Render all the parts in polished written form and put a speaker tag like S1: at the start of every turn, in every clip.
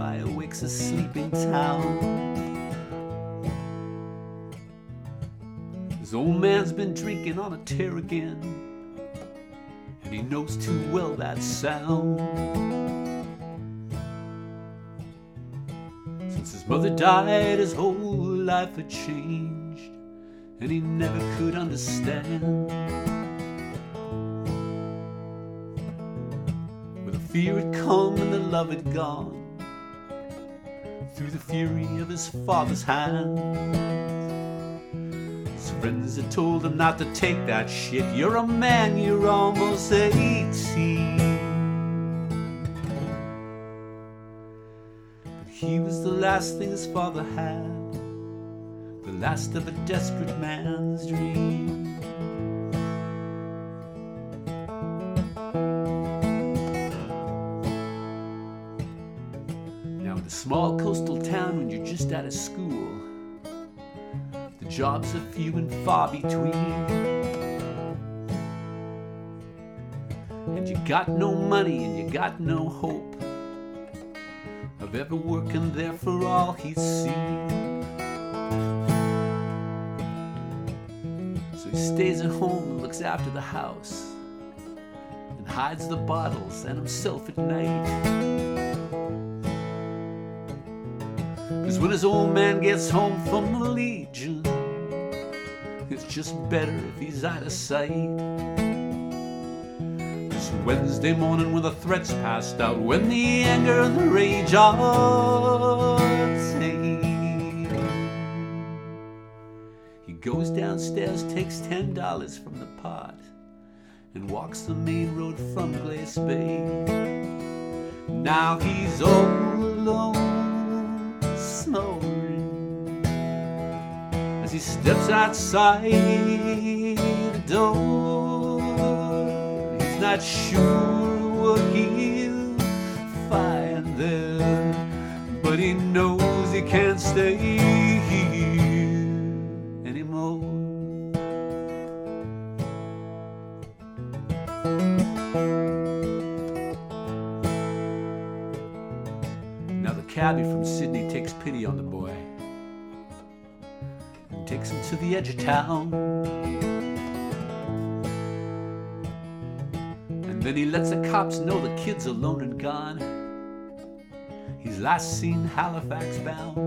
S1: fire wakes a sleeping town. This old man's been drinking on a tear again, and he knows too well that sound. Since his mother died, his whole life had changed, and he never could understand. Where the fear had come and the love had gone, through the fury of his father's hand. His friends had told him not to take that shit. You're a man, you're almost 18. But he was the last thing his father had, the last of a desperate man's dream. Now in a small coastal town, when you're just out of school, the jobs are few and far between, and you got no money and you got no hope of ever working there for all he's seen. So he stays at home and looks after the house, and hides the bottles and himself at night. 'Cause when his old man gets home from the Legion, it's just better if he's out of sight. This Wednesday morning when the threats passed out, when the anger and the rage are tame, he goes downstairs, takes $10 from the pot, and walks the main road from Glace Bay. Now he's all alone, snoring, as he steps outside the door. He's not sure what he'll find there, but he knows he can't stay here anymore. Now the cabbie from Sydney takes pity on the boy and takes him to the edge of town. And then he lets the cops know the kid's alone and gone. He's last seen Halifax bound.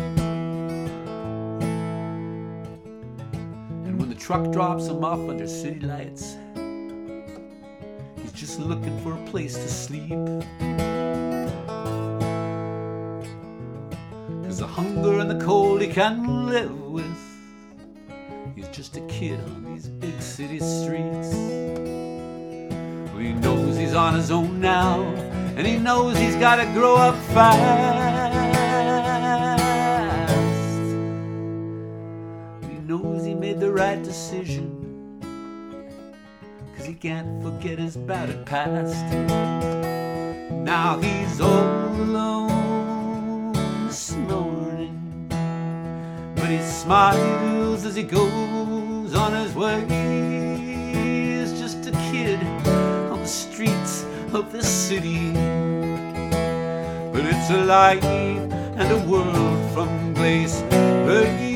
S1: And when the truck drops him off under city lights, he's just looking for a place to sleep. 'Cause the hunger and the cold he can't live with. He's just a kid on these big city streets. Well, he knows he's on his own now, and he knows he's gotta grow up fast. He knows he made the right decision, 'cause he can't forget his battered past. Now he's all alone, snoring, but he smiles as he goes on his way. He's just a kid on the streets of this city, but it's a life and a world from Glace Bay.